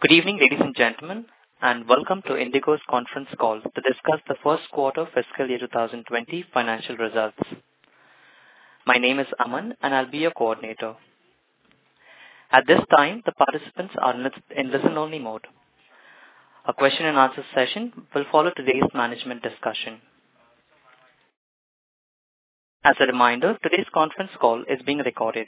Good evening, ladies and gentlemen, and welcome to IndiGo's conference call to discuss the first quarter fiscal year 2020 financial results. My name is Aman, and I'll be your coordinator. At this time, the participants are in listen-only mode. A question and answer session will follow today's management discussion. As a reminder, today's conference call is being recorded.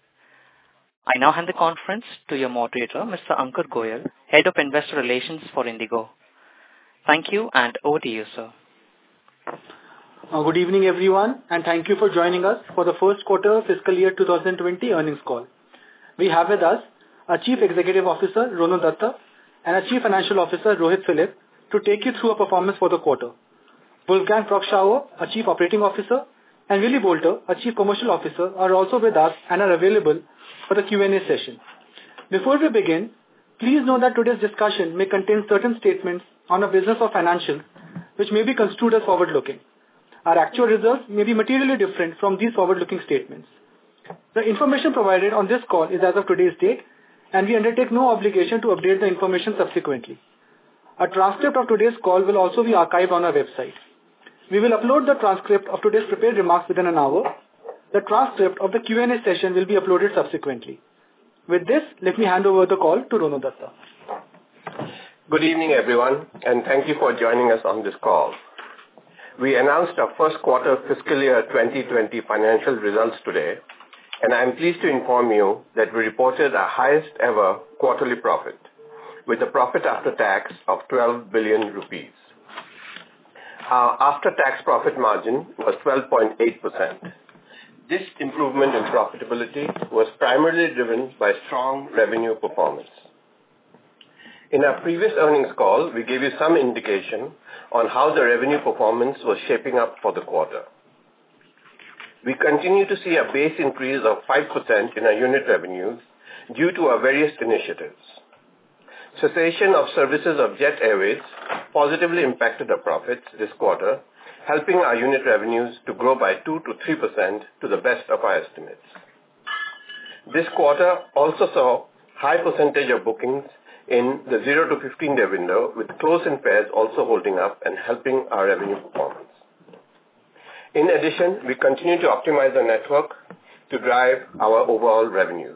I now hand the conference to your moderator, Mr. Ankur Goyal, Head of Investor Relations for IndiGo. Thank you, and over to you, sir. Good evening, everyone, and thank you for joining us for the first quarter fiscal year 2020 earnings call. We have with us our Chief Executive Officer, Rono Dutta, and our Chief Financial Officer, Rohit Philip, to take you through our performance for the quarter. Wolfgang Prock-Schauer, our Chief Operating Officer, and Willy Boulter, our Chief Commercial Officer, are also with us and are available for the Q&A session. Before we begin, please know that today's discussion may contain certain statements on our business or financials which may be construed as forward-looking. Our actual results may be materially different from these forward-looking statements. The information provided on this call is as of today's date, and we undertake no obligation to update the information subsequently. A transcript of today's call will also be archived on our website. We will upload the transcript of today's prepared remarks within an hour. The transcript of the Q&A session will be uploaded subsequently. With this, let me hand over the call to Rono Dutta. Good evening, everyone, and thank you for joining us on this call. We announced our first quarter fiscal year 2020 financial results today, and I am pleased to inform you that we reported our highest ever quarterly profit, with a profit after tax of 12 billion rupees. Our after-tax profit margin was 12.8%. This improvement in profitability was primarily driven by strong revenue performance. In our previous earnings call, we gave you some indication on how the revenue performance was shaping up for the quarter. We continue to see a base increase of 5% in our unit revenues due to our various initiatives. Cessation of services of Jet Airways positively impacted our profits this quarter, helping our unit revenues to grow by 2 to 3% to the best of our estimates. This quarter also saw high percentage of bookings in the 0 to 15-day window, with close-in fares also holding up and helping our revenue performance. In addition, we continue to optimize our network to drive our overall revenues.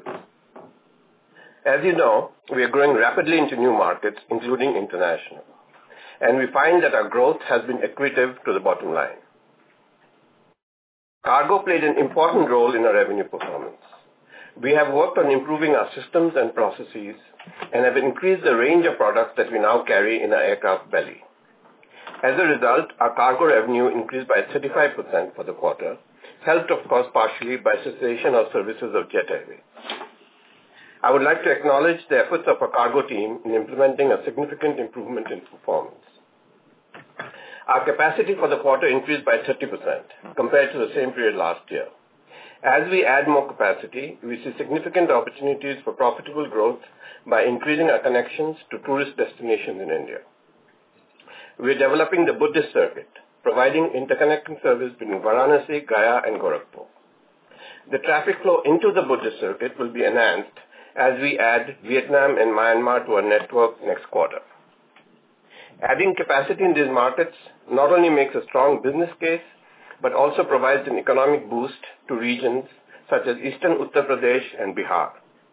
As you know, we are growing rapidly into new markets, including international, and we find that our growth has been accretive to the bottom line. Cargo played an important role in our revenue performance. We have worked on improving our systems and processes and have increased the range of products that we now carry in our aircraft belly. As a result, our cargo revenue increased by 35% for the quarter, helped of course partially by cessation of services of Jet Airways. I would like to acknowledge the efforts of our cargo team in implementing a significant improvement in performance. Our capacity for the quarter increased by 30% compared to the same period last year. As we add more capacity, we see significant opportunities for profitable growth by increasing our connections to tourist destinations in India. We are developing the Buddhist circuit, providing interconnecting service between Varanasi, Gaya, and Gorakhpur. The traffic flow into the Buddhist circuit will be enhanced as we add Vietnam and Myanmar to our network next quarter. Adding capacity in these markets not only makes a strong business case, but also provides an economic boost to regions such as Eastern Uttar Pradesh and Bihar.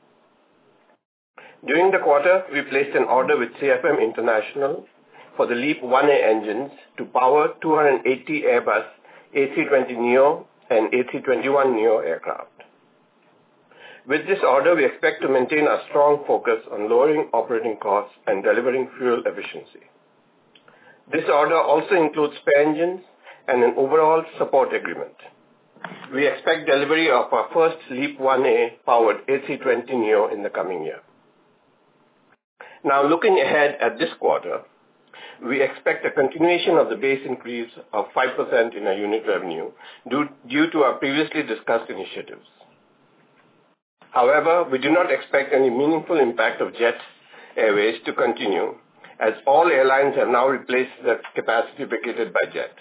During the quarter, we placed an order with CFM International for the LEAP-1A engines to power 280 Airbus A320neo and A321neo aircraft. With this order, we expect to maintain a strong focus on lowering operating costs and delivering fuel efficiency. This order also includes spare engines and an overall support agreement. We expect delivery of our first LEAP-1A powered A320neo in the coming year. Now looking ahead at this quarter, we expect a continuation of the base increase of 5% in our unit revenue due to our previously discussed initiatives. However, we do not expect any meaningful impact of Jet Airways to continue, as all airlines have now replaced the capacity vacated by Jet.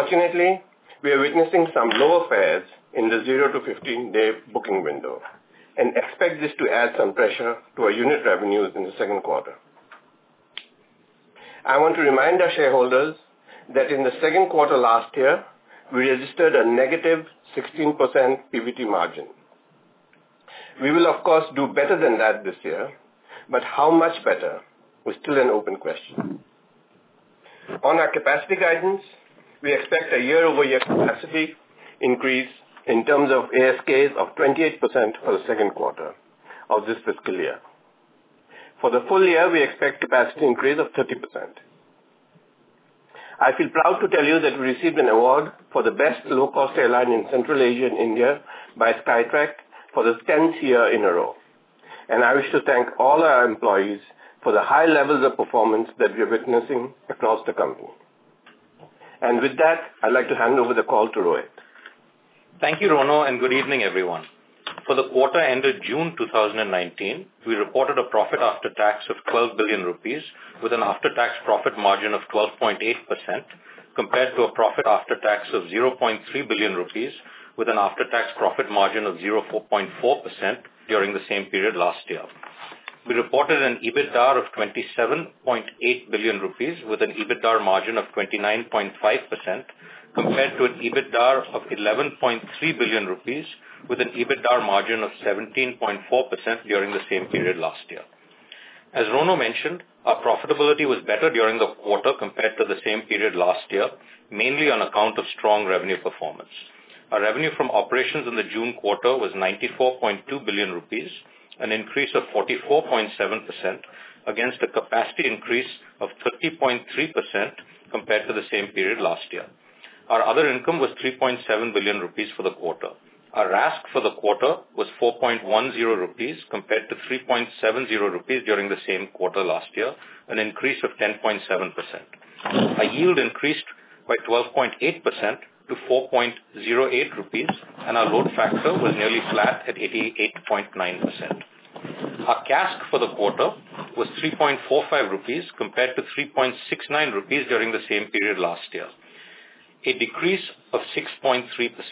Unfortunately, we are witnessing some lower fares in the 0 to 15-day booking window, and expect this to add some pressure to our unit revenues in the second quarter. I want to remind our shareholders that in the second quarter last year, we registered a negative 16% PBT margin. We will, of course, do better than that this year, but how much better is still an open question. On our capacity guidance, we expect a year-over-year capacity increase in terms of ASKs of 28% for the second quarter of this fiscal year. For the full year, we expect capacity increase of 30%. I feel proud to tell you that we received an award for the best low-cost airline in Central Asia and India by Skytrack for the 10th year in a row. And I wish to thank all our employees for the high levels of performance that we are witnessing across the company. And with that, I'd like to hand over the call to Rohit. Thank you, Rono, and good evening, everyone. For the quarter ended June 2019, we reported a profit after tax of 12 billion rupees with an after-tax profit margin of 12.8% compared to a profit after tax of 0.3 billion rupees with an after-tax profit margin of 0.4% during the same period last year. We reported an EBITDA of 27.8 billion rupees with an EBITDA margin of 29.5% compared to an EBITDA of 11.3 billion rupees with an EBITDA margin of 17.4% during the same period last year. As Rono mentioned, our profitability was better during the quarter compared to the same period last year, mainly on account of strong revenue performance. Our revenue from operations in the June quarter was 94.2 billion rupees, an increase of 44.7% against a capacity increase of 30.3% compared to the same period last year. Our other income was 3.7 billion rupees for the quarter. Our RASK for the quarter was 4.10 rupees compared to 3.70 rupees during the same quarter last year, an increase of 10.7%. Our yield increased by 12.8% to 4.08 rupees, and our load factor was nearly flat at 88.9%. Our CASK for the quarter was 3.45 rupees compared to 3.69 rupees during the same period last year, a decrease of 6.3%.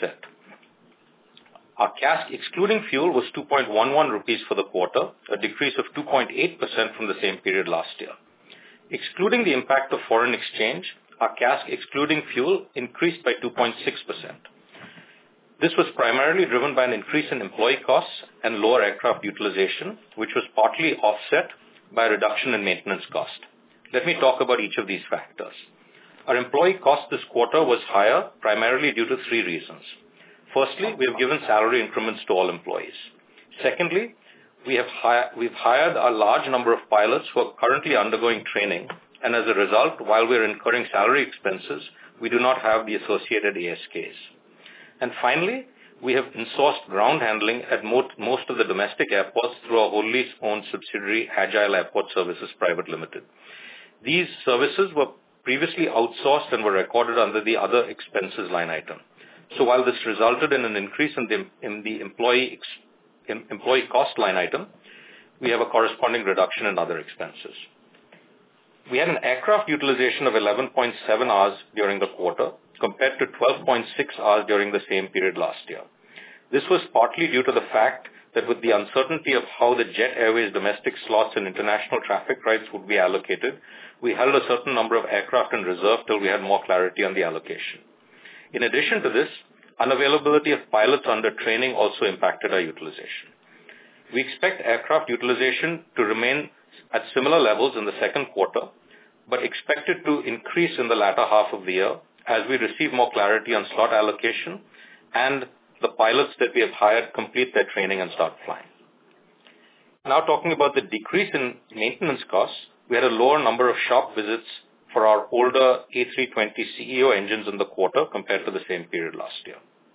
Our CASK excluding fuel was 2.11 rupees for the quarter, a decrease of 2.8% from the same period last year. Excluding the impact of foreign exchange, our CASK excluding fuel increased by 2.6%. This was primarily driven by an increase in employee costs and lower aircraft utilization, which was partly offset by a reduction in maintenance cost. Let me talk about each of these factors. Our employee cost this quarter was higher primarily due to three reasons. Firstly, we have given salary increments to all employees. Secondly, we've hired a large number of pilots who are currently undergoing training, and as a result, while we are incurring salary expenses, we do not have the associated ASKs. And finally, we have insourced ground handling at most of the domestic airports through our wholly owned subsidiary Agile Airport Services Private Limited. These services were previously outsourced and were recorded under the other expenses line item. So while this resulted in an increase in the employee cost line item, we have a corresponding reduction in other expenses. We had an aircraft utilization of 11.7 hours during the quarter compared to 12.6 hours during the same period last year. This was partly due to the fact that with the uncertainty of how the Jet Airways domestic slots and international traffic rights would be allocated, we held a certain number of aircraft in reserve till we had more clarity on the allocation. In addition to this, unavailability of pilots under training also impacted our utilization. We expect aircraft utilization to remain at similar levels in the second quarter, but expect it to increase in the latter half of the year as we receive more clarity on slot allocation and the pilots that we have hired complete their training and start flying. Now talking about the decrease in maintenance costs, we had a lower number of shop visits for our older A320 CEO engines in the quarter compared to the same period last year.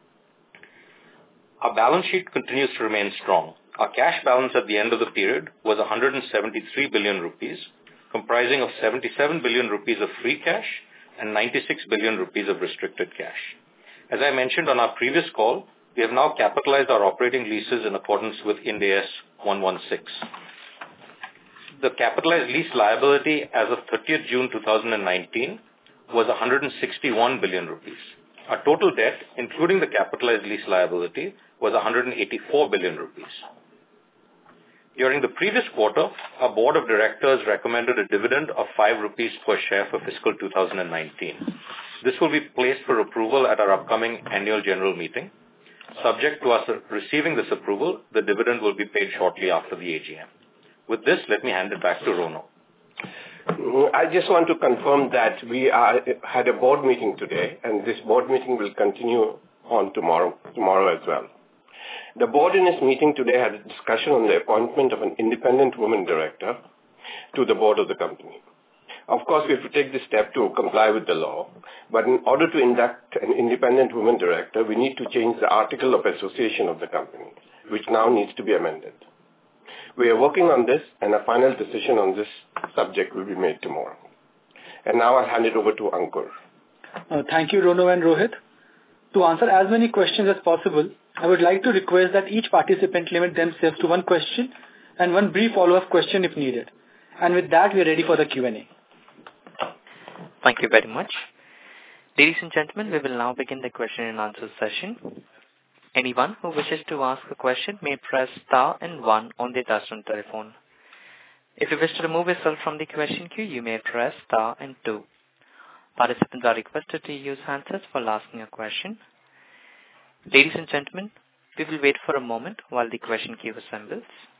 Our balance sheet continues to remain strong. Our cash balance at the end of the period was 173 billion rupees, comprising of 77 billion rupees of free cash and 96 billion rupees of restricted cash. As I mentioned on our previous call, we have now capitalized our operating leases in accordance with Ind AS 116. The capitalized lease liability as of 30th June 2019 was 161 billion rupees. Our total debt, including the capitalized lease liability, was 184 billion rupees. During the previous quarter, our board of directors recommended a dividend of 5 rupees per share for fiscal 2019. This will be placed for approval at our upcoming annual general meeting. Subject to us receiving this approval, the dividend will be paid shortly after the AGM. With this, let me hand it back to Rono. I just want to confirm that we had a board meeting today, and this board meeting will continue on tomorrow as well. The board in its meeting today had a discussion on the appointment of an independent woman director to the board of the company. Of course, we have to take this step to comply with the law, but in order to induct an independent woman director, we need to change the article of association of the company, which now needs to be amended. We are working on this, and a final decision on this subject will be made tomorrow. And now I'll hand it over to Ankur. Thank you, Rono and Rohit. To answer as many questions as possible, I would like to request that each participant limit themselves to one question and one brief follow-up question if needed. And with that, we are ready for the Q&A. Thank you very much. Ladies and gentlemen, we will now begin the question and answer session. Anyone who wishes to ask a question may press star and 1 on their touchtone telephone. If you wish to remove yourself from the question queue, you may press star and 2. Participants are requested to use handsets while asking a question. Ladies and gentlemen, we will wait for a moment while the question queue assembles.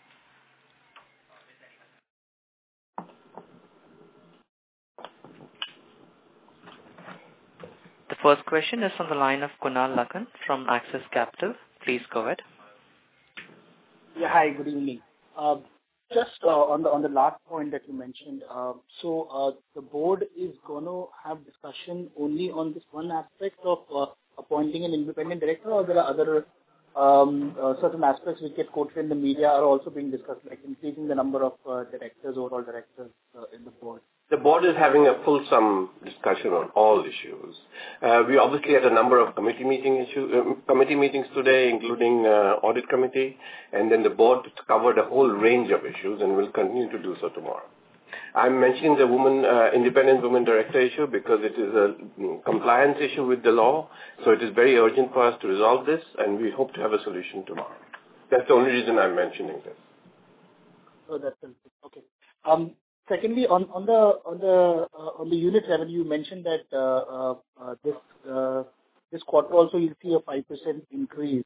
The first question is on the line of Kunal Lakhan from Axis Capital. Please go ahead. Yeah, hi, good evening. Just on the last point that you mentioned, so the board is going to have discussion only on this one aspect of appointing an independent director, or there are other certain aspects which get quoted in the media are also being discussed, like increasing the number of directors, overall directors in the board? The board is having a fulsome discussion on all issues. We obviously had a number of committee meetings today, including audit committee, and then the board covered a whole range of issues and will continue to do so tomorrow. I'm mentioning the independent woman director issue because it is a compliance issue with the law, so it is very urgent for us to resolve this, and we hope to have a solution tomorrow. That's the only reason I'm mentioning this. Oh, that's okay. Secondly, on the unit revenue, you mentioned that this quarter also you'll see a 5% increase.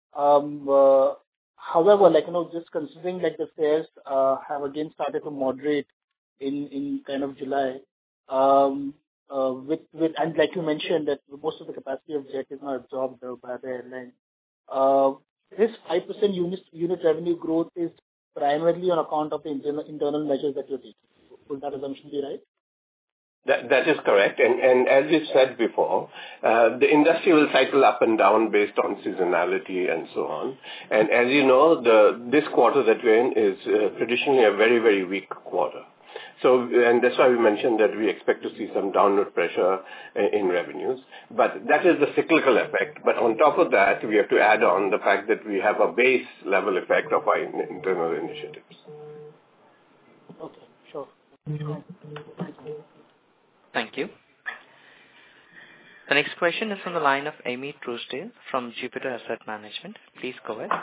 However, just considering the fares have again started to moderate in kind of July, and like you mentioned that most of the capacity of jet is now absorbed by the airline. This 5% unit revenue growth is primarily on account of the internal measures that you're taking. Would that assumption be right? That is correct. And as we've said before, the industry will cycle up and down based on seasonality and so on. And as you know, this quarter that we're in is traditionally a very, very weak quarter. So, and that's why we mentioned that we expect to see some downward pressure in revenues. But that is the cyclical effect. But on top of that, we have to add on the fact that we have a base level effect of our internal initiatives. Okay, sure. Thank you. The next question is from the line of Amy Truesdale from Jupiter Asset Management. Please go ahead.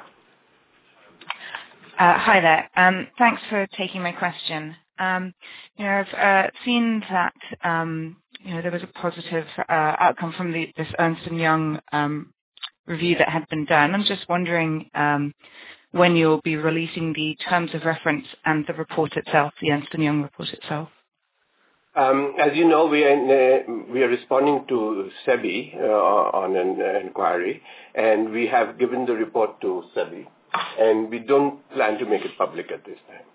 Hi there. Thanks for taking my question. I've seen that there was a positive outcome from this Ernst & Young review that had been done. I'm just wondering when you'll be releasing the terms of reference and the report itself, the Ernst & Young report itself. As you know, we are responding to SEBI on an inquiry, and we have given the report to SEBI, and we don't plan to make it public at this time.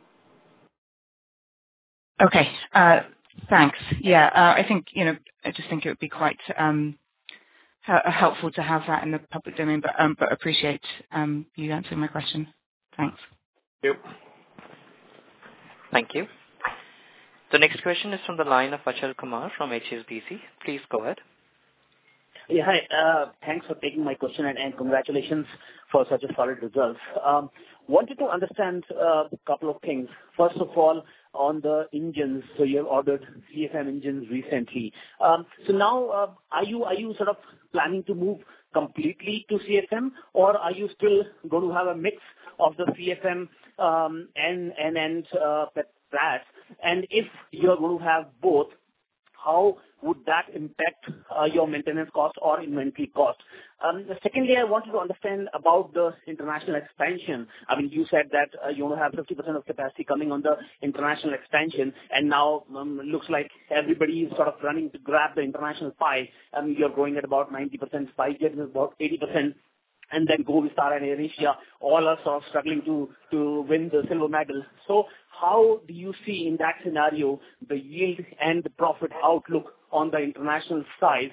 Okay, thanks. Yeah, I just think it would be quite helpful to have that in the public domain, but appreciate you answering my question. Thanks. Yep. Thank you. The next question is from the line of Achal Kumar from HSBC. Please go ahead. Yeah, hi. Thanks for taking my question and congratulations for such a solid results. Wanted to understand a couple of things. First of all, on the engines, so you have ordered CFM engines recently. So now, are you sort of planning to move completely to CFM, or are you still going to have a mix of the CFM and Pratt? And if you're going to have both, how would that impact your maintenance cost or inventory cost? Secondly, I wanted to understand about the international expansion. I mean, you said that you want to have 50% of capacity coming on the international expansion, and now looks like everybody is sort of running to grab the international pie. You're growing at about 90%, SpiceJet is about 80%. And then Go, Vistara and AirAsia, all are sort of struggling to win the silver medal. So how do you see in that scenario the yield and the profit outlook on the international side?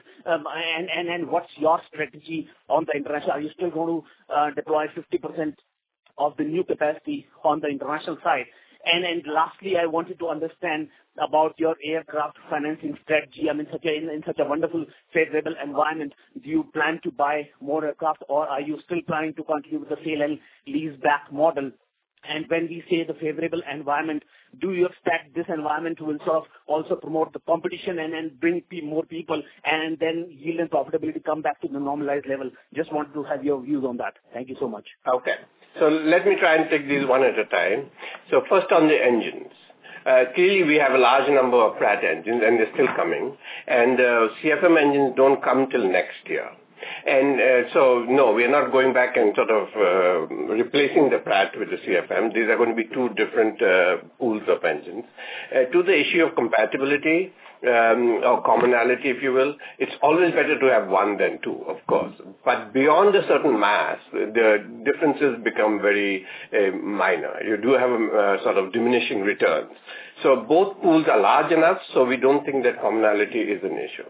And what's your strategy on the international? Are you still going to deploy 50% of the new capacity on the international side? And lastly, I wanted to understand about your aircraft financing strategy. I mean, in such a wonderful, favorable environment, do you plan to buy more aircraft, or are you still planning to continue with the sale and lease back model? And when we say the favorable environment, do you expect this environment will sort of also promote the competition and bring more people, and then yield and profitability come back to the normalized level? Just wanted to have your views on that. Thank you so much. Okay. So let me try and take these one at a time. So first on the engines. Clearly, we have a large number of Pratt engines, and they're still coming. And CFM engines don't come till next year. And so, no, we are not going back and sort of replacing the Pratt with the CFM. These are going to be two different pools of engines. To the issue of compatibility, or commonality, if you will, it's always better to have one than two, of course. But beyond a certain mass, the differences become very minor. You do have a sort of diminishing returns. So both pools are large enough, so we don't think that commonality is an issue.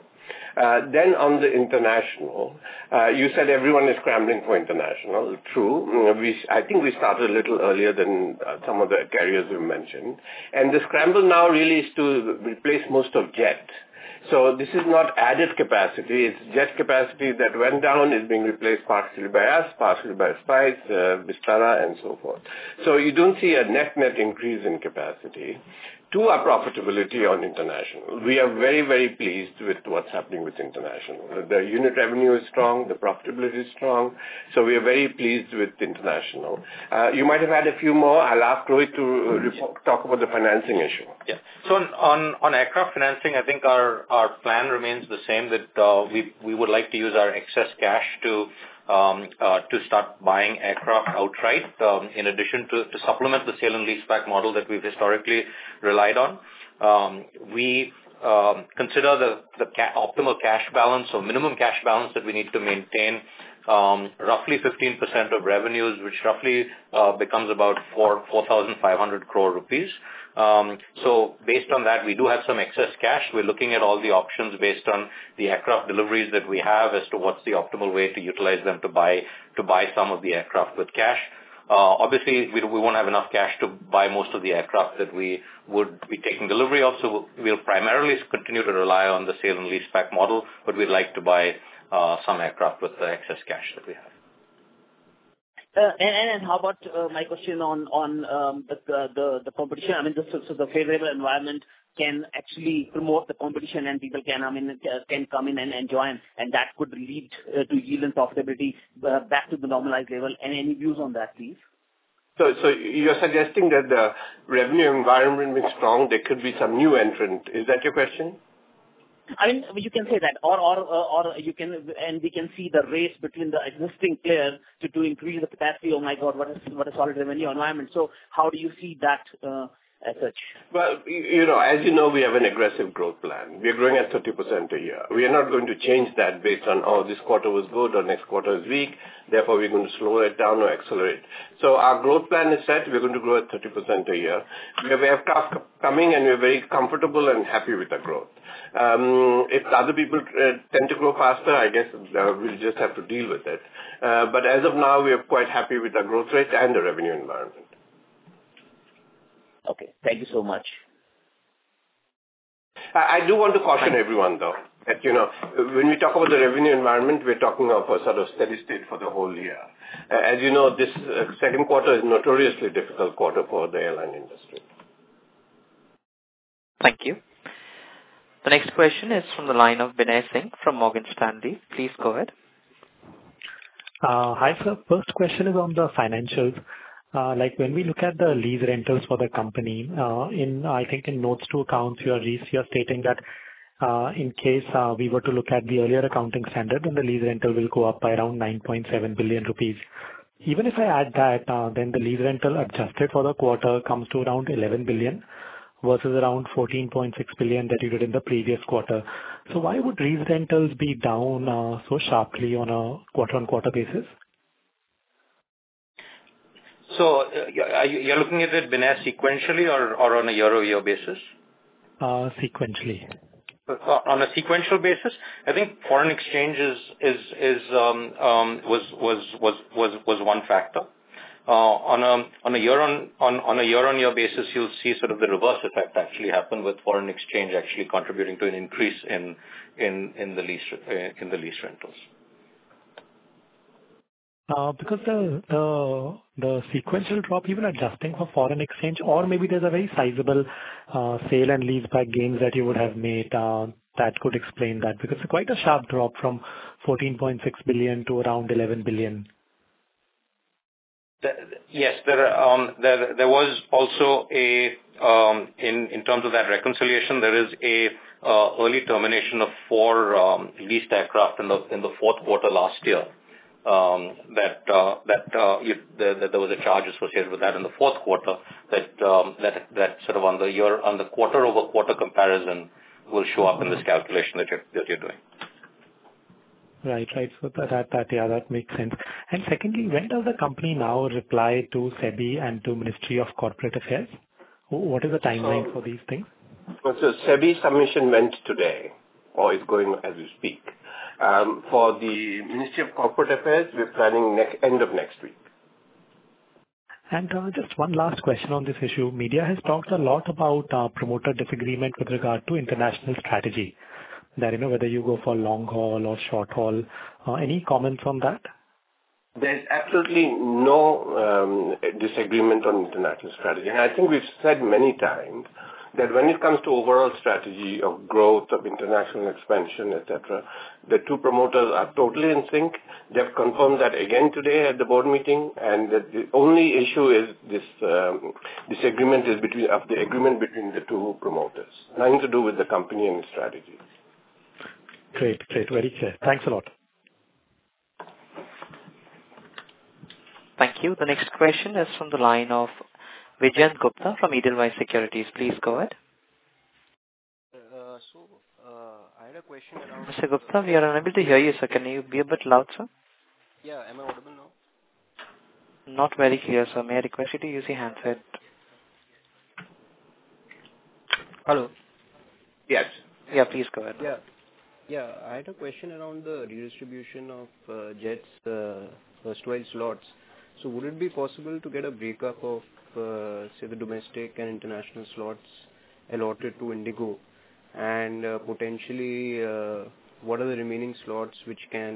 Then on the international, you said everyone is scrambling for international. True. I think we started a little earlier than some of the carriers you mentioned. And the scramble now really is to replace most of jet. So this is not added capacity. It's jet capacity that went down is being replaced partially by us, partially by Spice, Vistara, and so forth. So you don't see a net increase in capacity. To our profitability on international, we are very, very pleased with what's happening with international. The unit revenue is strong, the profitability is strong, so we are very pleased with international. You might have had a few more. I'll ask Rohit to talk about the financing issue. Yeah. So on aircraft financing, I think our plan remains the same, that we would like to use our excess cash to start buying aircraft outright, in addition to supplement the sale and leaseback model that we've historically relied on. We consider the optimal cash balance or minimum cash balance that we need to maintain, roughly 15% of revenues, which roughly becomes about 4,500 crore rupees. So based on that, we do have some excess cash. We're looking at all the options based on the aircraft deliveries that we have as to what's the optimal way to utilize them to buy some of the aircraft with cash. Obviously, we won't have enough cash to buy most of the aircraft that we would be taking delivery of, so we'll primarily continue to rely on the sale and leaseback model, but we'd like to buy some aircraft with the excess cash that we have. And how about my question on the competition? I mean, so the favorable environment can actually promote the competition, and people can come in and join, and that could lead to yield and profitability back to the normalized level. And any views on that, please? So you're suggesting that the revenue environment is strong, there could be some new entrant. Is that your question? I mean, you can say that, or you can, and we can see the race between the existing players to increase the capacity. Oh my God, what a solid revenue environment. So how do you see that as such? Well, as you know, we have an aggressive growth plan. We are growing at 30% a year. We are not going to change that based on, this quarter was good or next quarter is weak, therefore we're going to slow it down or accelerate. So our growth plan is set. We're going to grow at 30% a year. We have aircraft coming, and we're very comfortable and happy with the growth. If other people tend to grow faster, I guess we'll just have to deal with it. But as of now, we are quite happy with the growth rate and the revenue environment. Okay, thank you so much. I do want to caution everyone, though, that, when we talk about the revenue environment, we're talking of a sort of steady state for the whole year. As you know, this second quarter is notoriously difficult quarter for the airline industry. Thank you. The next question is from the line of Binay Singh from Morgan Stanley. Please go ahead. Hi, sir. First question is on the financials. Like when we look at the lease rentals for the company, I think in notes to accounts, you're stating that in case we were to look at the earlier accounting standard, then the lease rental will go up by around 9.7 billion rupees. Even if I add that, then the lease rental adjusted for the quarter comes to around 11 billion versus around 14.6 billion that you did in the previous quarter. So why would lease rentals be down so sharply on a quarter-on-quarter basis? So you're looking at it, Binay, sequentially or on a year-over-year basis? Sequentially. On a sequential basis, I think foreign exchange was one factor. On a year-on-year basis, you'll see sort of the reverse effect actually happen with foreign exchange actually contributing to an increase in the lease rentals. Because the sequential drop, even adjusting for foreign exchange, or maybe there's a very sizable sale and leaseback gains that you would have made that could explain that, because it's quite a sharp drop from 14.6 billion to around 11 billion. Yes, there was also in terms of that reconciliation, there is a early termination of 4 leased aircraft in the fourth quarter last year. That there was a charge associated with that in the fourth quarter that sort of on the quarter-over-quarter comparison will show up in this calculation that you're doing. Right. So that makes sense. And secondly, when does the company now reply to SEBI and to Ministry of Corporate Affairs? What is the timeline for these things? So SEBI submission went today, or is going as we speak. For the Ministry of Corporate Affairs, we're planning end of next week. And just one last question on this issue. Media has talked a lot about promoter disagreement with regard to international strategy. That, whether you go for long haul or short haul. Any comments on that? There's absolutely no disagreement on international strategy. And I think we've said many times that when it comes to overall strategy of growth, of international expansion, etc., the two promoters are totally in sync. They've confirmed that again today at the board meeting, and that the only issue is this disagreement is the agreement between the two promoters. Nothing to do with the company and its strategy. Great. Very clear. Thanks a lot. Thank you. The next question is from the line of Vijayant Gupta from Edelweiss Securities. Please go ahead. I had a question around... Mr. Gupta, we are unable to hear you, sir. Can you be a bit loud, sir? Yeah, am I audible now? Not very clear, sir. May I request you to use your handset? Hello? Yes. Yeah, please go ahead. Yeah, I had a question around the redistribution of Jet's erstwhile slots. So would it be possible to get a breakup of, say, the domestic and international slots allotted to Indigo, and potentially what are the remaining slots which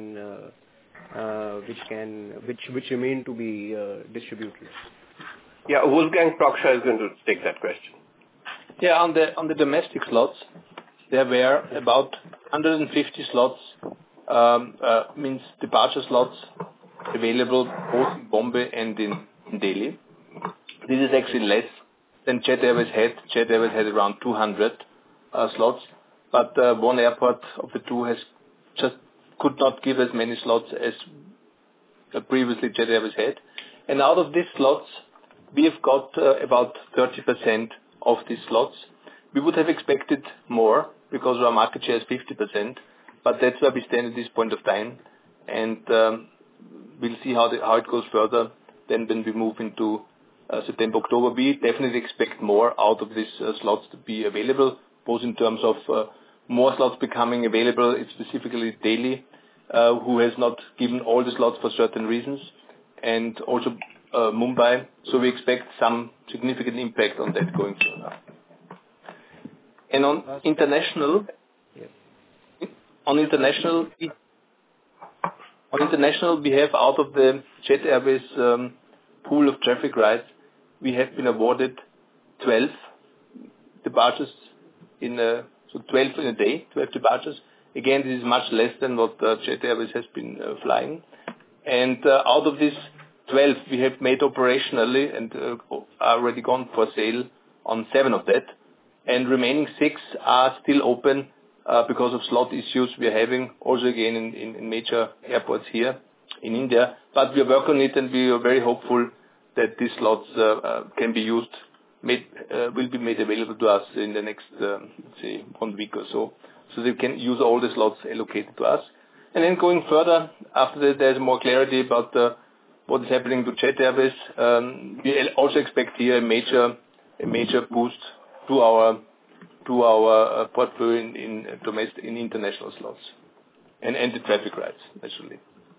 remain to be distributed? Yeah, Wolfgang Prock-Schauer is going to take that question. Yeah, on the domestic slots, there were about 150 slots, means departure slots available both in Bombay and in Delhi. This is actually less than Jet Airways had. Jet Airways had around 200 slots, but one airport of the two could not give as many slots as previously Jet Airways had. And out of these slots, we have got about 30% of these slots. We would have expected more because our market share is 50%, but that's where we stand at this point of time. And we'll see how it goes further. Then when we move into September, October, we definitely expect more out of these slots to be available, both in terms of more slots becoming available, specifically Delhi, who has not given all the slots for certain reasons, and also Mumbai. So we expect some significant impact on that going further. And on international, we have out of the Jet Airways pool of traffic rights, we have been awarded 12 departures so 12 in a day, 12 departures. Again, this is much less than what Jet Airways has been flying. And out of this, 12 we have made operationally and are already gone for sale on 7 of that. And remaining 6 are still open because of slot issues we are having also again in major airports here in India. But we are working on it and we are very hopeful that these slots can be used, will be made available to us in the next, say, 1 week or so. So they can use all the slots allocated to us. And then going further, after that, there's more clarity about what is happening to Jet Airways. We also expect here a major boost to our portfolio in international slots and the traffic rights, naturally.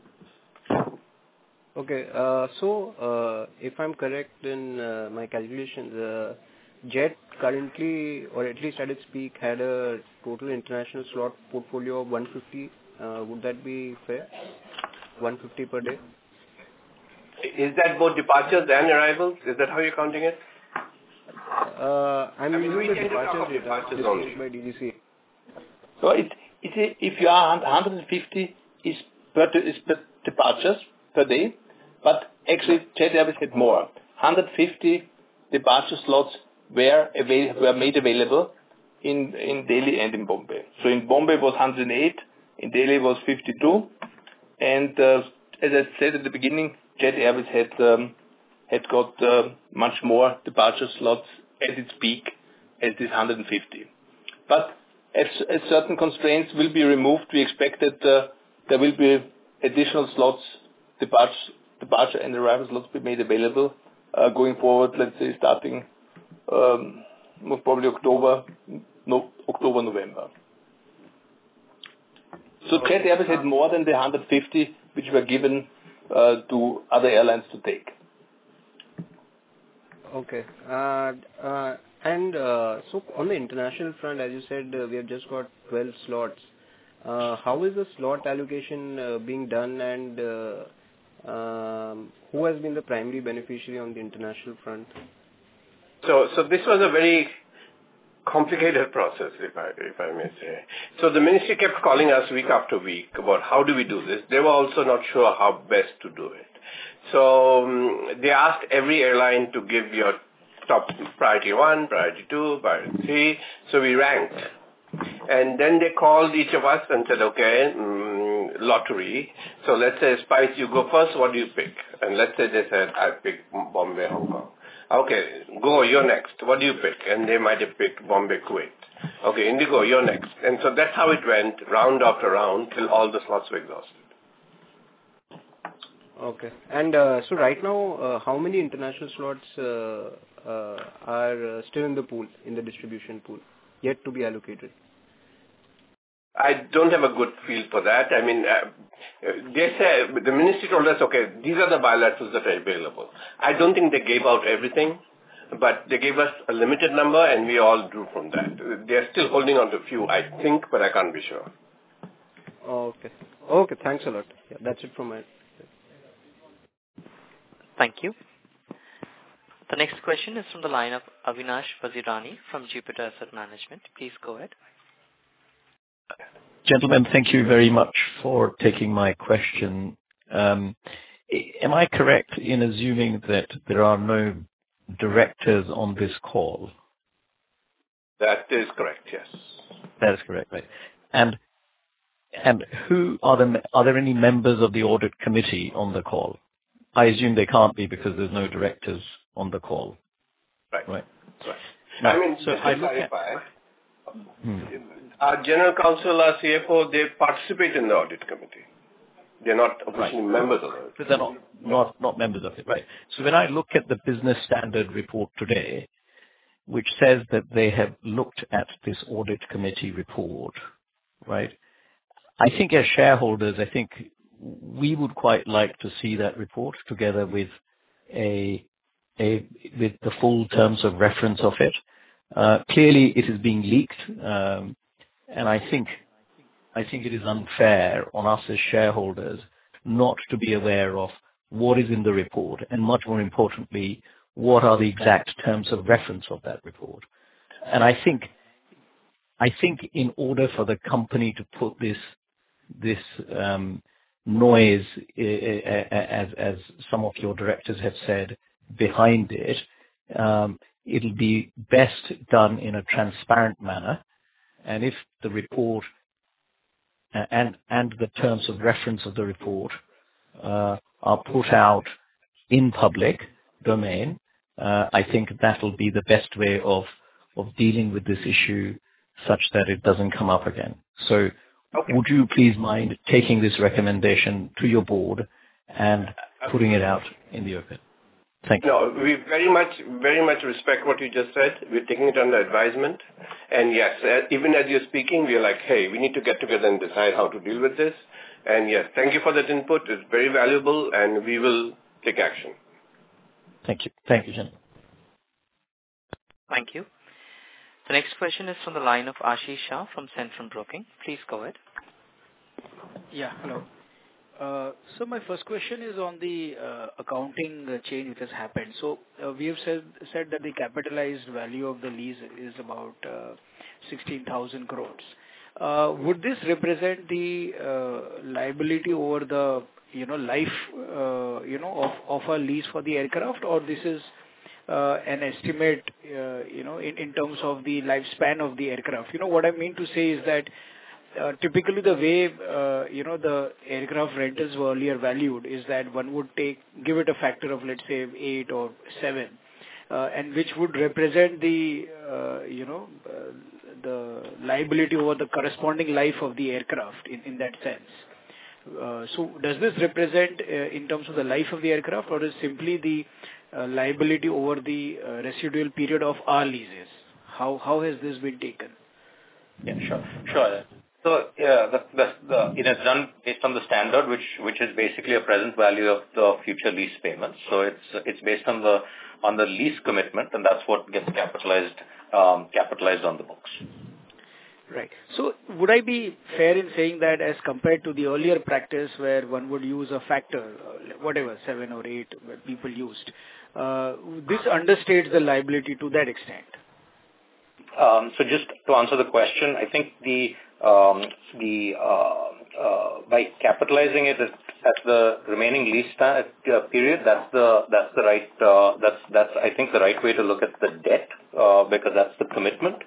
Okay, so if I'm correct in my calculations, Jet currently, or at least at its peak, had a total international slot portfolio of 150. Would that be fair? 150 per day? Is that both departures and arrivals? Is that how you're counting it? I'm using the departures by DGC. So if you are 150 is per departures per day, but actually Jet Airways had more. 150 departure slots were made available in Delhi and in Bombay. So in Bombay was 108, in Delhi was 52, and as I said at the beginning, Jet Airways had got much more departure slots at its peak as this 150. But as certain constraints will be removed, we expect that there will be additional slots, departure and arrival slots be made available going forward, let's say starting most probably October, November. So Jet Airways had more than the 150 which were given to other airlines to take. Okay. And so on the international front, as you said, we have just got 12 slots. How is the slot allocation being done, and who has been the primary beneficiary on the international front? So this was a very complicated process, if I may say. So the ministry kept calling us week after week about how do we do this. They were also not sure how best to do it. So they asked every airline to give your top priority 1, priority 2, priority 3. So we ranked. And then they called each of us and said, okay, lottery. So let's say, Spice, you go first, what do you pick? And let's say they said, I pick Bombay, Hong Kong. Okay, Go, you're next. What do you pick? And they might have picked Bombay, Kuwait. Okay, Indigo, you're next. And so that's how it went, round after round, till all the slots were exhausted. Okay. And so right now, how many international slots are still in the pool, in the distribution pool, yet to be allocated? I don't have a good feel for that. I mean, they said, the ministry told us, okay, these are the bilaterals that are available. I don't think they gave out everything, but they gave us a limited number and we all drew from that. They're still holding on to a few, I think, but I can't be sure. Okay. Okay, thanks a lot. Yeah, that's it from my... Thank you. The next question is from the line of Avinash Vazirani from Jupiter Asset Management. Please go ahead. Gentlemen, thank you very much for taking my question. Am I correct in assuming that there are no directors on this call? That is correct, yes. That is correct, right. And who are there any members of the audit committee on the call? I assume they can't be because there's no directors on the call. Right. Right. Now, I mean, so just to clarify, our general counsel, our CFO, they participate in the audit committee. They're not officially members of it. So they're not members of it, right. So when I look at the business standard report today, which says that they have looked at this audit committee report, right, I think as shareholders, I think we would quite like to see that report together with with the full terms of reference of it. Clearly, it is being leaked, and I think it is unfair on us as shareholders not to be aware of what is in the report, and much more importantly, what are the exact terms of reference of that report. And I think in order for the company to put this noise, as some of your directors have said, behind it. It'll be best done in a transparent manner. And if the report and the terms of reference of the report are put out in public domain, I think that will be the best way of dealing with this issue such that it doesn't come up again. So would you please mind taking this recommendation to your board and putting it out in the open? Thank you. No, we very much respect what you just said. We're taking it under advisement. And yes, even as you're speaking, we're like, hey, we need to get together and decide how to deal with this. And yes, thank you for that input. It's very valuable, and we will take action. Thank you. Thank you, gentlemen. Thank you. The next question is from the line of Ashish Shah from Centrum Broking. Please go ahead. Yeah, hello. So my first question is on the accounting change which has happened. So we have said that the capitalized value of the lease is about 16,000 crores. Would this represent the liability over the life of a lease for the aircraft, or this is an estimate in terms of the lifespan of the aircraft? What I mean to say is that typically the way the aircraft rentals were earlier valued is that one would give it a factor of, let's say, 8 or 7, and which would represent the the liability over the corresponding life of the aircraft in that sense. So does this represent in terms of the life of the aircraft, or is simply the liability over the residual period of our leases? How has this been taken? Yeah, sure. So it is done based on the standard, which is basically a present value of the future lease payments. So it's based on the lease commitment, and that's what gets capitalized on the books. Right. So would I be fair in saying that as compared to the earlier practice where one would use a factor, whatever, 7 or 8 where people used, this understates the liability to that extent? So just to answer the question, I think by capitalizing it at the remaining lease period, that's the right that's I think the right way to look at the debt, because that's the commitment.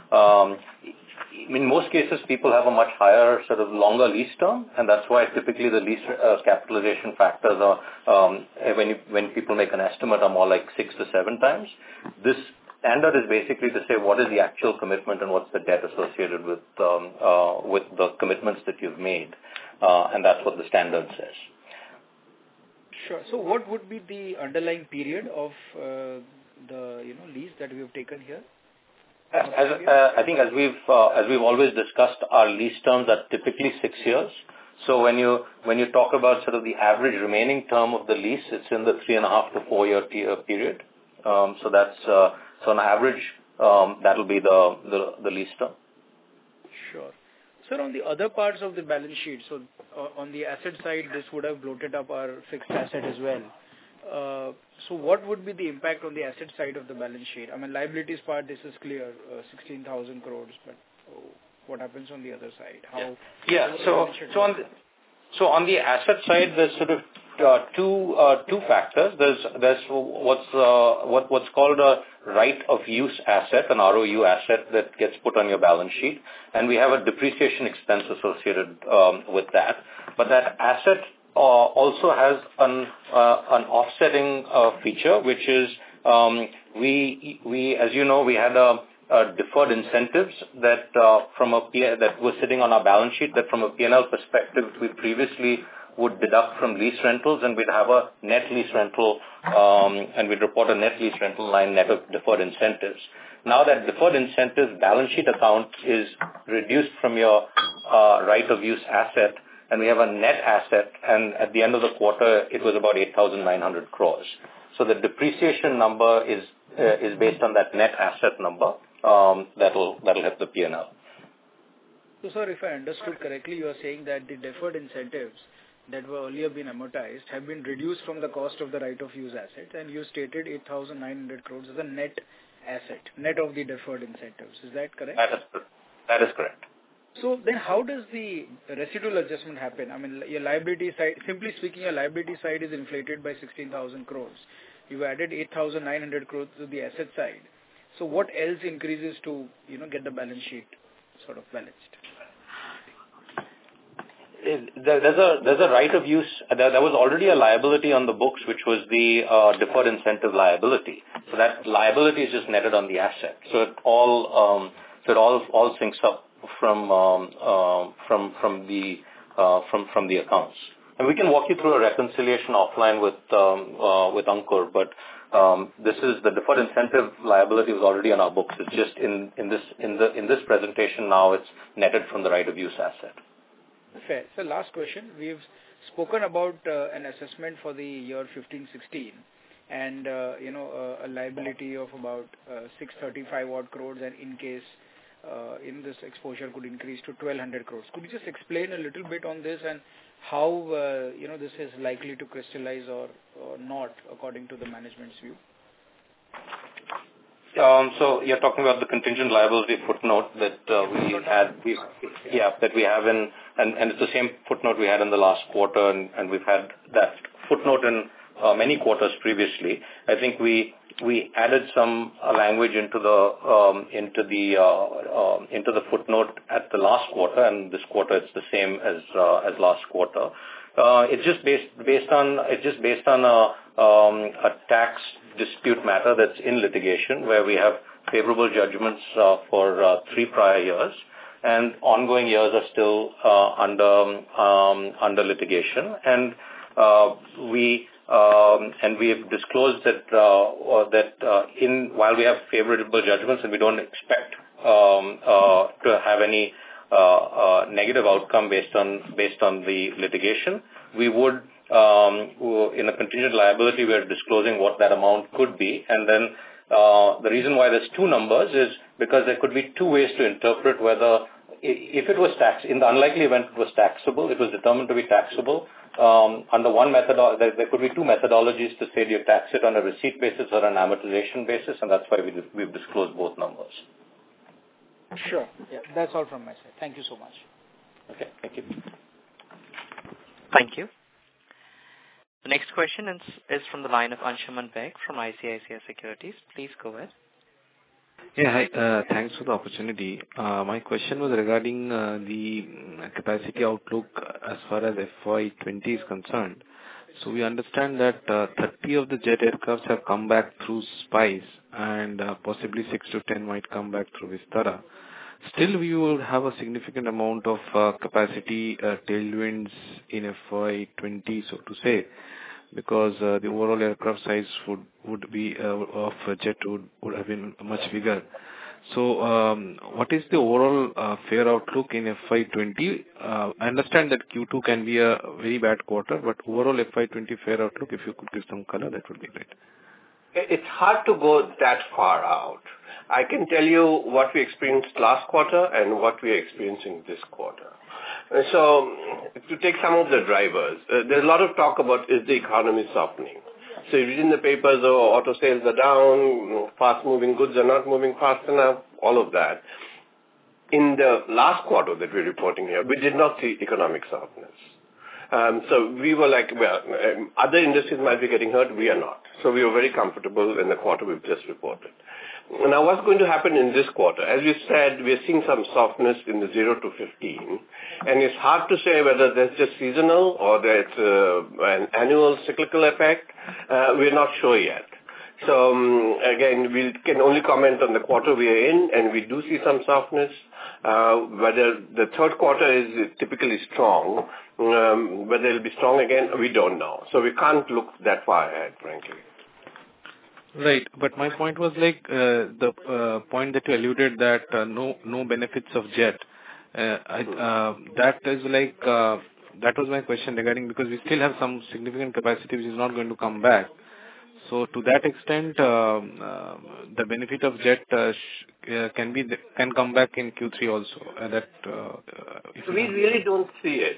In most cases, people have a much higher sort of longer lease term, and that's why typically the lease capitalization factors are when people make an estimate are more like 6 to 7 times. This standard is basically to say what is the actual commitment and what's the debt associated with the commitments that you've made, and that's what the standard says. Sure. So what would be the underlying period of the lease that we have taken here? I think as we've always discussed, our lease terms are typically 6 years. So when you talk about sort of the average remaining term of the lease, it's in the 3.5 to 4 year period. So that's so on average that'll be the lease term. Sure. Sir, on the other parts of the balance sheet, so on the asset side, this would have bloated up our fixed asset as well. So what would be the impact on the asset side of the balance sheet? I mean, liabilities part, this is clear, 16,000 crores, but what happens on the other side? So on the asset side, there's sort of two factors. There's what's called a right of use asset, an ROU asset that gets put on your balance sheet, and we have a depreciation expense associated with that. But that asset also has an offsetting feature, which is we as you know, we had a deferred incentives that that was sitting on our balance sheet, that from a P&L perspective we previously would deduct from lease rentals, and we'd have a net lease rental, and we'd report a net lease rental line net of deferred incentives. Now that deferred incentives balance sheet account is reduced from your right of use asset, and we have a net asset, and at the end of the quarter, it was about 8,900 crores. So the depreciation number is based on that net asset number. That'll hit the P&L. So, sir, if I understood correctly, you are saying that the deferred incentives that were earlier been amortized have been reduced from the cost of the right of use asset, and you stated 8,900 crores as a net asset, net of the deferred incentives. Is that correct? That is correct. So then how does the residual adjustment happen? I mean, your liability side, simply speaking, your liability side is inflated by 16,000 crores. You've added 8,900 crores to the asset side. So what else increases to, get the balance sheet sort of balanced? There's a right of use. There was already a liability on the books, which was the deferred incentive liability. So that liability is just netted on the asset. So it all syncs up from the accounts. And we can walk you through a reconciliation offline with Ankur, but this is the deferred incentive liability was already on our books. It's just in this presentation now it's netted from the right of use asset. Fair. So last question. We've spoken about an assessment for the year 15-16 and, a liability of about 635 odd crores, and in case in this exposure could increase to 1,200 crores. Could you just explain a little bit on this and how, this is likely to crystallize or not according to the management's view? So you're talking about the contingent liability footnote that we have in, and it's the same footnote we had in the last quarter, and we've had that footnote in many quarters previously. I think we added some language into the footnote at the last quarter, and this quarter it's the same as last quarter. It's just based on a tax dispute matter that's in litigation where we have favorable judgments for 3 prior years, and ongoing years are still under litigation. And we have disclosed that while we have favorable judgments and we don't expect to have any negative outcome based on the litigation, we would in a contingent liability we are disclosing what that amount could be, and then the reason why there's 2 numbers is because there could be 2 ways to interpret whether if it was tax in the unlikely event it was taxable, it was determined to be taxable. Under one method, there could be 2 methodologies to say do you tax it on a receipt basis or an amortization basis, and that's why we've disclosed both numbers. Sure. Yeah, that's all from my side. Thank you so much. Okay, thank you. Thank you. The next question is from the line of Anshuman Beg from ICICI Securities. Please go ahead. Yeah, hi. Thanks for the opportunity. My question was regarding the capacity outlook as far as FY20 is concerned. So we understand that 30 of the jet aircrafts have come back through SPICE, and possibly 6 to 10 might come back through Vistara. Still, we will have a significant amount of capacity tailwinds in FY20, so to say, because the overall aircraft size would be of jet would have been much bigger. So, what is the overall fare outlook in FY20? I understand that Q2 can be a very bad quarter, but overall FY20 fare outlook, if you could give some color, that would be great. It's hard to go that far out. I can tell you what we experienced last quarter and what we are experiencing this quarter. So, to take some of the drivers, there's a lot of talk about is the economy softening. So you read in the papers, auto sales are down, fast-moving goods are not moving fast enough, all of that. In the last quarter that we're reporting here, we did not see economic softness. So we were like, well, other industries might be getting hurt, we are not. So we were very comfortable in the quarter we've just reported. Now, what's going to happen in this quarter? As you said, we're seeing some softness in the 0 to 15, and it's hard to say whether that's just seasonal or that's an annual cyclical effect. We're not sure yet. So, again, we can only comment on the quarter we are in, and we do see some softness. Whether the third quarter is typically strong, whether it'll be strong again, we don't know. So we can't look that far ahead, frankly. Right, but my point was like the point that you alluded that no benefits of jet. That is like that was my question regarding, because we still have some significant capacity which is not going to come back. So to that extent, the benefit of jet can come back in Q3 also. We really don't see it.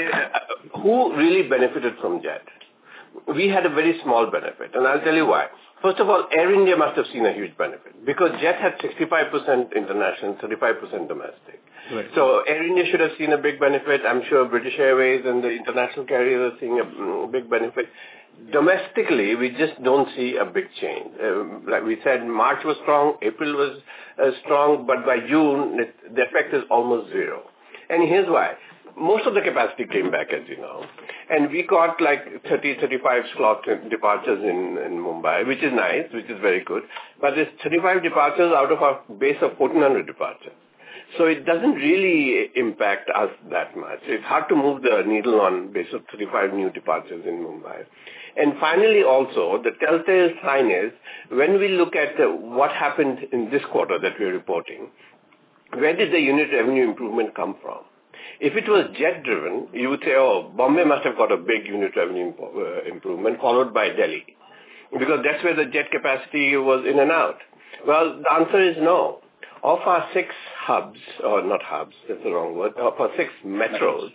Who really benefited from jet? We had a very small benefit, and I'll tell you why. First of all, Air India must have seen a huge benefit because Jet had 65% international, 35% domestic. Right. So Air India should have seen a big benefit. I'm sure British Airways and the international carriers are seeing a big benefit. Domestically, we just don't see a big change. Like we said, March was strong, April was strong, but by June, the effect is almost zero. And here's why. Most of the capacity came back, as you know. And we got like 35 slot departures in Mumbai, which is nice, which is very good. But it's 35 departures out of our base of 1,400 departures. So it doesn't really impact us that much. It's hard to move the needle on base of 35 new departures in Mumbai. And finally also, the telltale sign is, when we look at what happened in this quarter that we're reporting, where did the unit revenue improvement come from? If it was jet-driven, you would say, oh, Bombay must have got a big unit revenue improvement, followed by Delhi, because that's where the jet capacity was in and out. Well, the answer is no. Of our 6 hubs, or not hubs, that's the wrong word, of our 6 metros,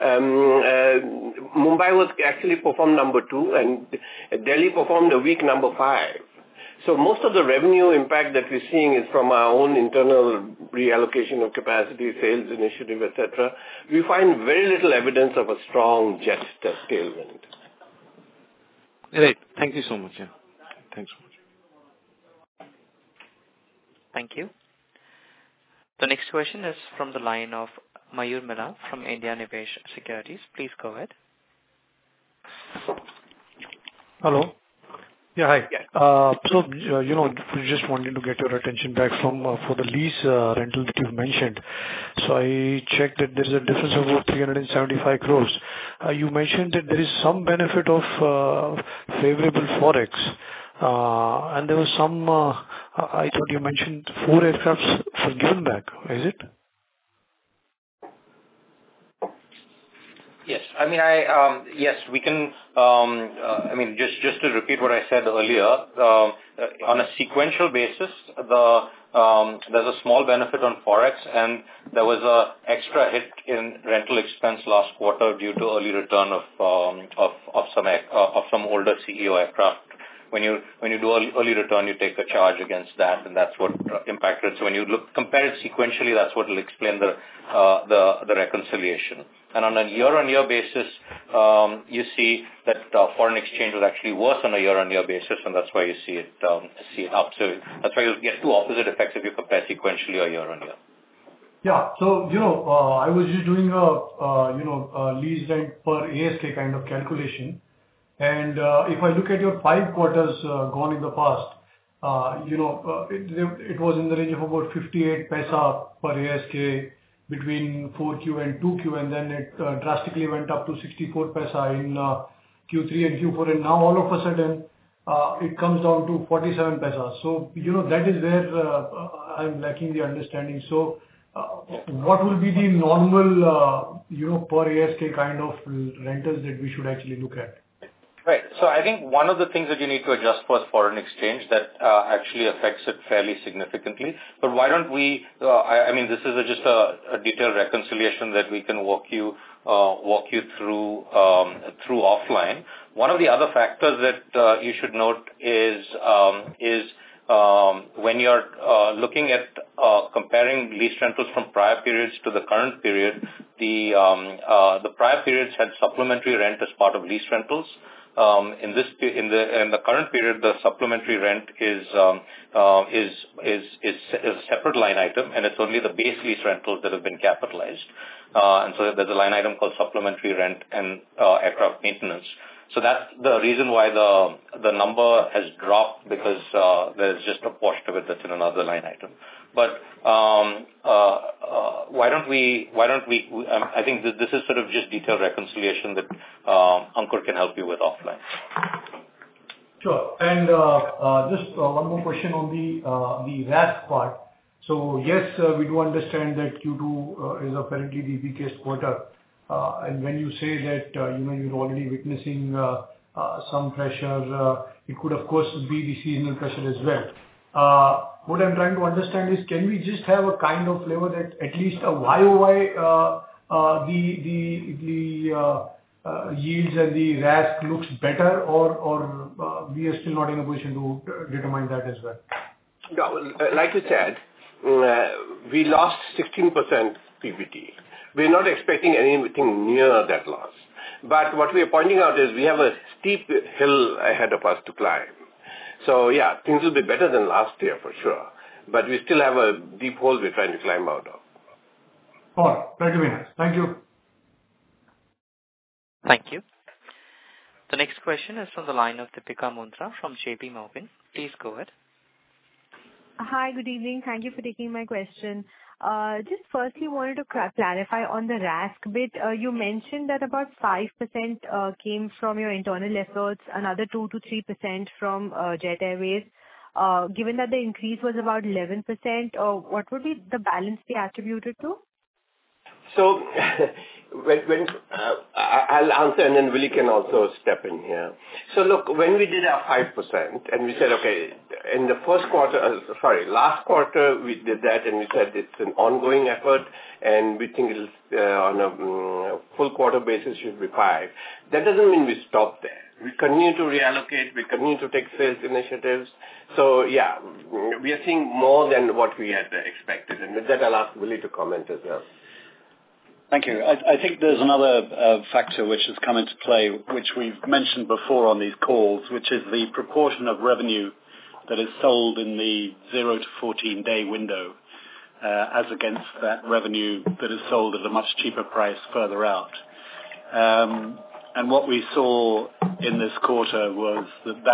Mumbai was actually performed number 2, and Delhi performed a weak number 5. So most of the revenue impact that we're seeing is from our own internal reallocation of capacity, sales initiative, etc. We find very little evidence of a strong jet tailwind. Right. Thank you so much. Yeah. Thanks so much. Thank you. The next question is from the line of Mayur Mila from India Nivesh Securities. Please go ahead. Hello. Yeah, hi. So, we just wanted to get your attention back for the lease rental that you've mentioned. So I checked that there's a difference of about 375 crores. You mentioned that there is some benefit of favorable forex. And there was some, I thought you mentioned 4 aircrafts for given back, is it? Yes. I mean, yes, we can, just to repeat what I said earlier, on a sequential basis, there's a small benefit on Forex, and there was a extra hit in rental expense last quarter due to early return of some older CEO aircraft. When you do early return, you take a charge against that, and that's what impacted. So when you compare it sequentially, that's what will explain the reconciliation. And on a year-on-year basis, you see that foreign exchange was actually worse on a year-on-year basis, and that's why you see it up. So that's why you get 2 opposite effects if you compare sequentially or year-on-year. Yeah. So, I was just doing a lease rent per ASK kind of calculation. And if I look at your 5 quarters gone in the past, it was in the range of about 58 paisa per ASK between 4Q and 2Q, and then it drastically went up to 64 paisa in Q3 and Q4, and now all of a sudden it comes down to 47 paisa. So, that is where I'm lacking the understanding. So, what will be the normal, per ASK kind of rentals that we should actually look at? Right. So I think one of the things that you need to adjust for is foreign exchange. That actually affects it fairly significantly. But why don't we, this is just a detailed reconciliation that we can walk you through offline. One of the other factors that you should note is when you're looking at comparing lease rentals from prior periods to the current period, the prior periods had supplementary rent as part of lease rentals. In the current period, the supplementary rent is a separate line item, and it's only the base lease rentals that have been capitalized. And so there's a line item called supplementary rent and aircraft maintenance. So that's the reason why the number has dropped, because there's just a portion of it that's in another line item. But why don't we? I think this is sort of just detailed reconciliation that Ankur can help you with offline. Sure. And just one more question on the RASK part. So yes, we do understand that Q2 is apparently the weakest quarter. And when you say that you're already witnessing some pressure, it could of course be the seasonal pressure as well. What I'm trying to understand is, can we just have a kind of flavor that at least a YOY yields and the RASK looks better, or we are still not in a position to determine that as well? No, like you said, we lost 16% PBT. We're not expecting anything near that loss. But what we are pointing out is we have a steep hill ahead of us to climb. So, yeah, things will be better than last year for sure. But we still have a deep hole we're trying to climb out of. All right. Thank you very much. Thank you. Thank you. The next question is from the line of Deepika Mundra from JP Morgan. Please go ahead. Hi, good evening. Thank you for taking my question. Just firstly wanted to clarify on the RASK bit. You mentioned that about 5% came from your internal efforts, another 2 to 3% from Jet Airways. Given that the increase was about 11%, what would be the balance be attributed to? So, I'll answer and then Willie can also step in here. So look, when we did our 5% and we said, okay, in the last quarter we did that and we said it's an ongoing effort and we think it'll, on a full quarter basis should be 5%. That doesn't mean we stop there. We continue to reallocate, we continue to take sales initiatives. So yeah, we are seeing more than what we had expected. And with that, I'll ask Willie to comment as well. Thank you. I think there's another factor which has come into play, which we've mentioned before on these calls, which is the proportion of revenue that is sold in the 0 to 14-day window, as against that revenue that is sold at a much cheaper price further out. And what we saw in this quarter was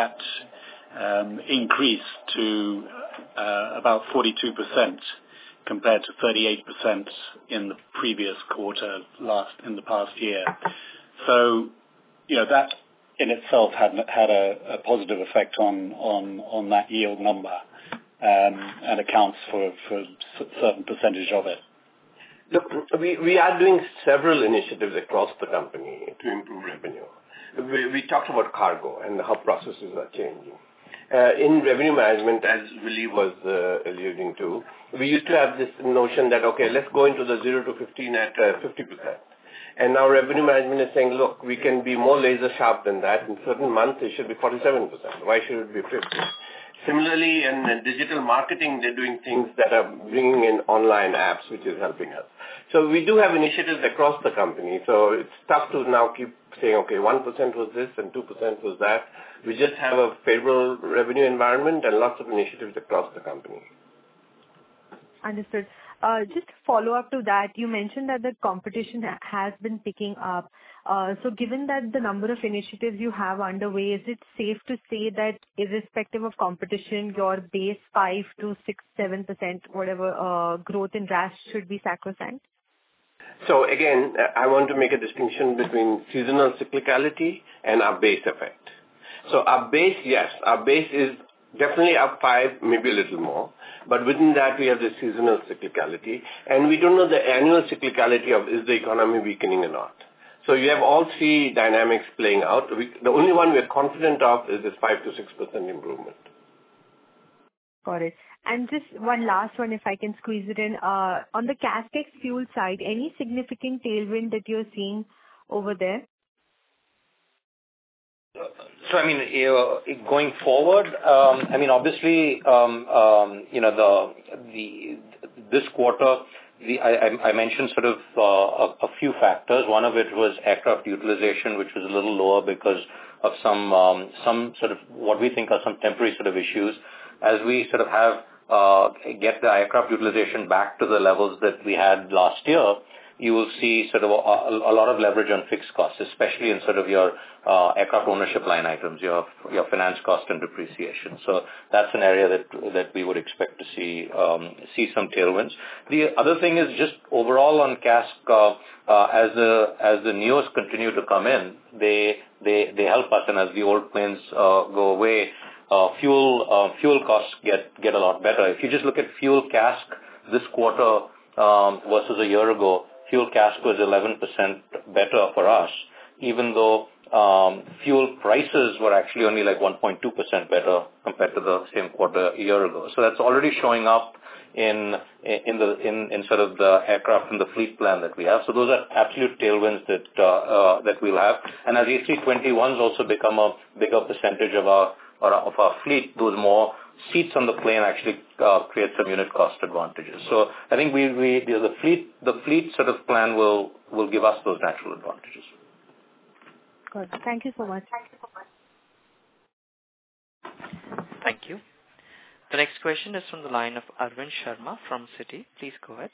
that increased to about 42%. Compared to 38% in the previous quarter in the past year. So, that in itself had a positive effect on that yield number and accounts for a certain percentage of it. Look, we are doing several initiatives across the company to improve revenue. We talked about cargo and how processes are changing. In revenue management, as Willie was alluding to, we used to have this notion that, okay, let's go into the 0 to 15 at 50%. And now revenue management is saying, look, we can be more laser sharp than that. In certain months, it should be 47%. Why should it be 50%? Similarly, in digital marketing, they're doing things that are bringing in online apps, which is helping us. So we do have initiatives across the company. So it's tough to now keep saying, okay, 1% was this and 2% was that. We just have a favorable revenue environment and lots of initiatives across the company. Understood. Just to follow up to that, you mentioned that the competition has been picking up. So given that the number of initiatives you have underway, is it safe to say that irrespective of competition, your base 5 to 6, 7%, whatever growth in RASK should be sacrosanct? So again, I want to make a distinction between seasonal cyclicality and our base effect. So our base, yes, our base is definitely up 5, maybe a little more. But within that, we have the seasonal cyclicality. And we don't know the annual cyclicality of is the economy weakening or not. So you have all three dynamics playing out. The only one we're confident of is this 5 to 6% improvement. Got it. And just one last one, if I can squeeze it in. On the CASK ex-fuel side, any significant tailwind that you're seeing over there? So, I mean, going forward, I mean, obviously, this quarter, I mentioned sort of a few factors. One of it was aircraft utilization, which was a little lower because of some sort of what we think are some temporary sort of issues. As we sort of get the aircraft utilization back to the levels that we had last year, you will see sort of a lot of leverage on fixed costs, especially in sort of your aircraft ownership line items, your finance cost and depreciation. So that's an area that we would expect to see some tailwinds. The other thing is just overall on CASK, as the neos continue to come in, they help us, and as the old planes go away, fuel costs get a lot better. If you just look at fuel CASK this quarter versus a year ago, fuel CASK was 11% better for us, even though fuel prices were actually only like 1.2% better compared to the same quarter a year ago. So that's already showing up in sort of the aircraft and the fleet plan that we have. So those are absolute tailwinds that we'll have. And as A321s also become a bigger percentage of our fleet, those more seats on the plane actually create some unit cost advantages. So I think the fleet sort of plan will give us those natural advantages. Good. Thank you so much. Thank you. The next question is from the line of Arvind Sharma from Citi. Please go ahead.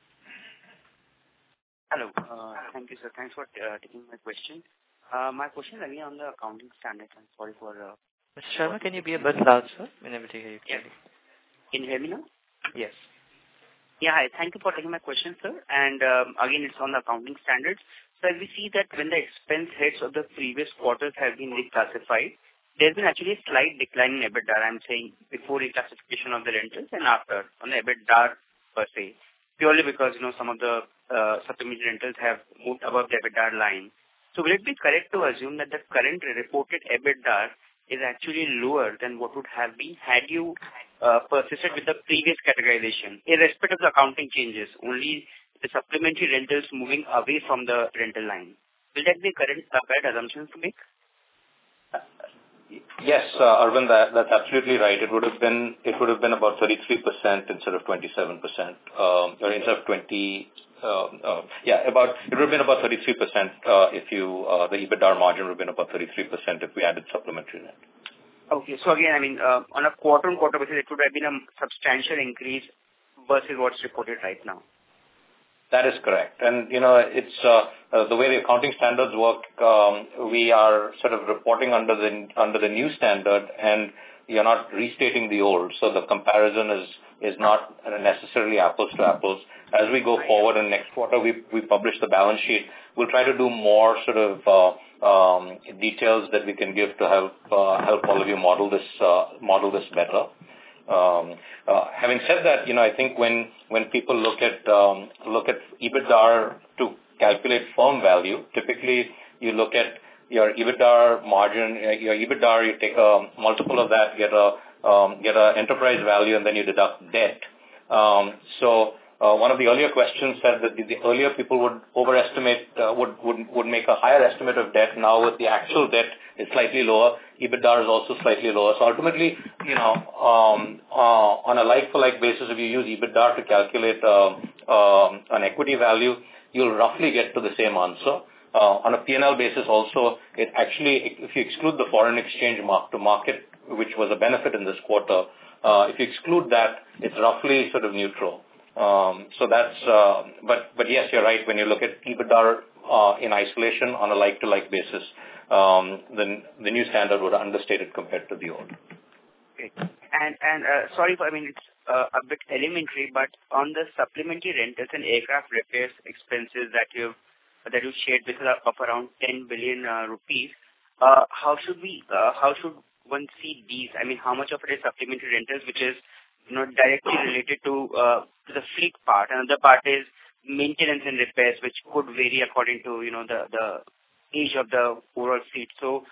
Hello. Thank you, sir. Thanks for taking my question. My question is again on the accounting standard. I'm sorry for... Mr. Sharma, can you be a bit loud, sir? We're able to hear you clearly. Can you hear me now? Yes. Yeah, hi. Thank you for taking my question, sir. And again, it's on the accounting standards. So as we see that when the expense heads of the previous quarters have been reclassified, there's been actually a slight decline in EBITDA. I'm saying before reclassification of the rentals and after on the EBITDA per se, purely because, some of the supplementary rentals have moved above the EBITDA line. So will it be correct to assume that the current reported EBITDA is actually lower than what would have been had you persisted with the previous categorization, irrespective of the accounting changes, only the supplementary rentals moving away from the rental line? Will that be a correct assumption to make? Yes, Arvind, that's absolutely right. It would have been about 33% instead of 27%, or instead of 20. It would have been about 33% if the EBITDA margin would have been about 33% if we added supplementary rent. Okay, so again, on a quarter-on-quarter basis, it would have been a substantial increase versus what's reported right now. That is correct. And, it's the way the accounting standards work, we are sort of reporting under the new standard, and you're not restating the old. So the comparison is not necessarily apples to apples. As we go forward in next quarter, we publish the balance sheet. We'll try to do more sort of details that we can give to help all of you model this better. Having said that, I think when people look at EBITDA to calculate firm value, typically you look at your EBITDA margin, your EBITDA, you take a multiple of that, get a enterprise value, and then you deduct debt. So one of the earlier questions said that the earlier people would overestimate, would make a higher estimate of debt. Now with the actual debt is slightly lower, EBITDA is also slightly lower. So ultimately, on a like-for-like basis, if you use EBITDA to calculate an equity value, you'll roughly get to the same answer. On a P&L basis also, it actually, if you exclude the foreign exchange mark to market, which was a benefit in this quarter, if you exclude that, it's roughly sort of neutral. So that's, but yes, you're right. When you look at EBITDA in isolation on a like-to-like basis, then the new standard would understate it compared to the old. Okay. And sorry, it's a bit elementary, but on the supplementary rentals and aircraft repairs expenses that you shared with us of around 10 billion rupees, how should one see these? How much of it is supplementary rentals, which is directly related to the fleet part, and the other part is maintenance and repairs, which could vary according to the age of the overall fleet. So,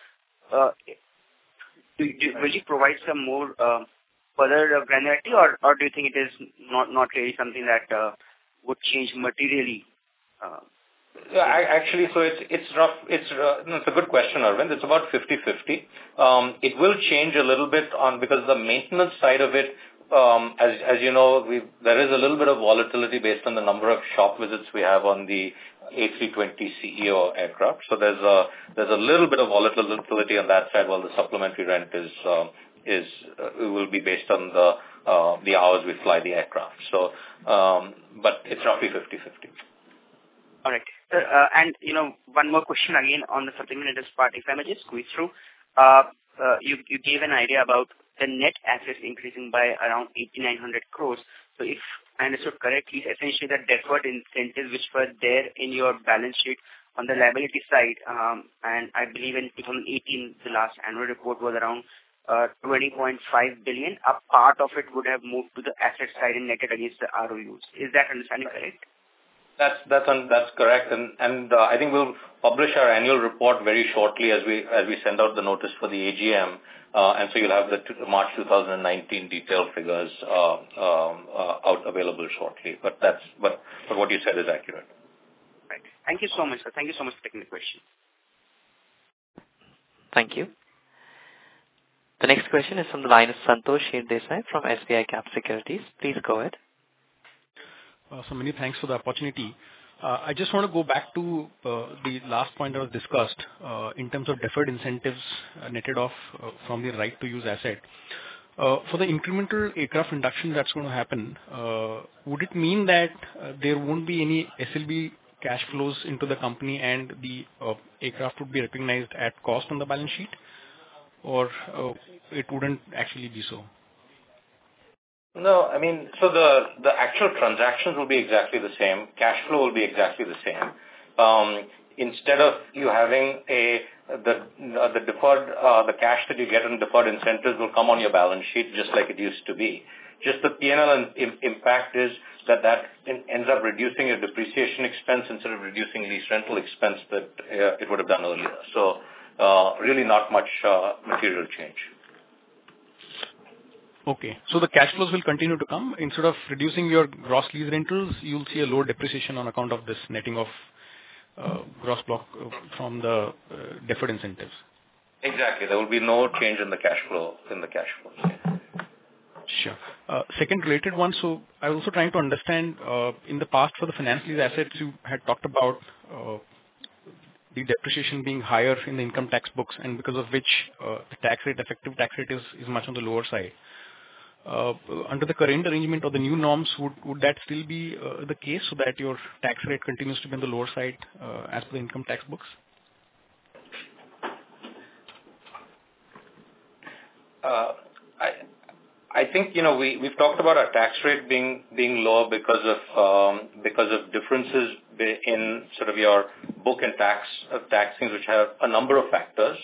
will you provide some more further granularity, or do you think it is not really something that would change materially? Yeah, actually, so it's rough. It's a good question, Arvind. It's about 50-50. It will change a little bit because the maintenance side of it, as you know, there is a little bit of volatility based on the number of shop visits we have on the A320ceo aircraft. So there's a little bit of volatility on that side, while the supplementary rent will be based on the hours we fly the aircraft. So, but it's roughly 50-50. All right. And, one more question again on the supplementary rentals part, if I may just squeeze through. You gave an idea about the net assets increasing by around 8,900 crores. So if I understood correctly, essentially the deferred incentives which were there in your balance sheet on the liability side, and I believe in 2018, the last annual report was around 20.5 billion. A part of it would have moved to the asset side and netted against the ROUs. Is that understanding correct? That's correct, and I think we'll publish our annual report very shortly as we send out the notice for the AGM, and so you'll have the March 2019 detailed figures out out available shortly. But what you said is accurate. Right. Thank you so much, sir. Thank you so much for taking the question. Thank you. The next question is from the line of Santosh Hirdesai from SBI Cap Securities. Please go ahead. So many thanks for the opportunity. I just want to go back to the last point that was discussed in terms of deferred incentives netted off from the right to use asset. For the incremental aircraft induction that's going to happen, would it mean that there won't be any SLB cash flows into the company and the aircraft would be recognized at cost on the balance sheet, or it wouldn't actually be so? No, I mean, so the actual transactions will be exactly the same. Cash flow will be exactly the same. Instead of you having the deferred, the cash that you get in deferred incentives will come on your balance sheet just like it used to be. Just the P&L impact is that ends up reducing your depreciation expense instead of reducing lease rental expense that it would have done earlier. So really not much material change. Okay. So the cash flows will continue to come. Instead of reducing your gross lease rentals, you'll see a lower depreciation on account of this netting of gross block from the deferred incentives. Exactly. There will be no change in the cash flow. Sure. Second related one. So I was also trying to understand in the past for the finance lease assets, you had talked about the depreciation being higher in the income tax books, and because of which the effective tax rate is much on the lower side. Under the current arrangement or the new norms, would that still be the case, so that your tax rate continues to be on the lower side as per the income tax books? I think we've talked about our tax rate being lower because of differences in sort of your book and tax things, which have a number of factors.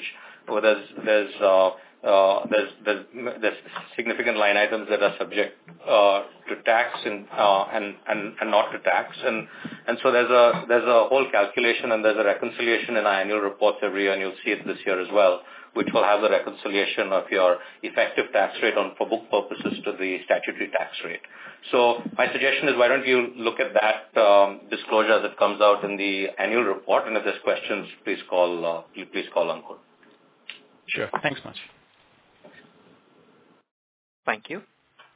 There's significant line items that are subject to tax and not to tax, and so there's a whole calculation, and there's a reconciliation in our annual reports every year, and you'll see it this year as well, which will have the reconciliation of your effective tax rate for book purposes to the statutory tax rate. So my suggestion is, why don't you look at that disclosure that comes out in the annual report, and if there's questions, please call Ankur. Sure. Thanks much. Thank you.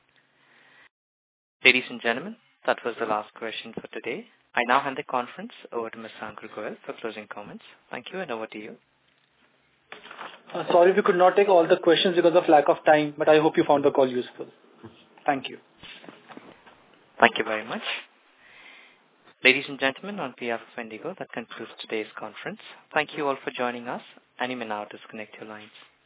Ladies and gentlemen, that was the last question for today. I now hand the conference over to Mr. Ankur Goel for closing comments. Thank you, and over to you. Sorry we could not take all the questions because of lack of time, but I hope you found the call useful. Thank you. Thank you very much. Ladies and gentlemen, on behalf of Indigo, that concludes today's conference. Thank you all for joining us, and you may now disconnect your lines.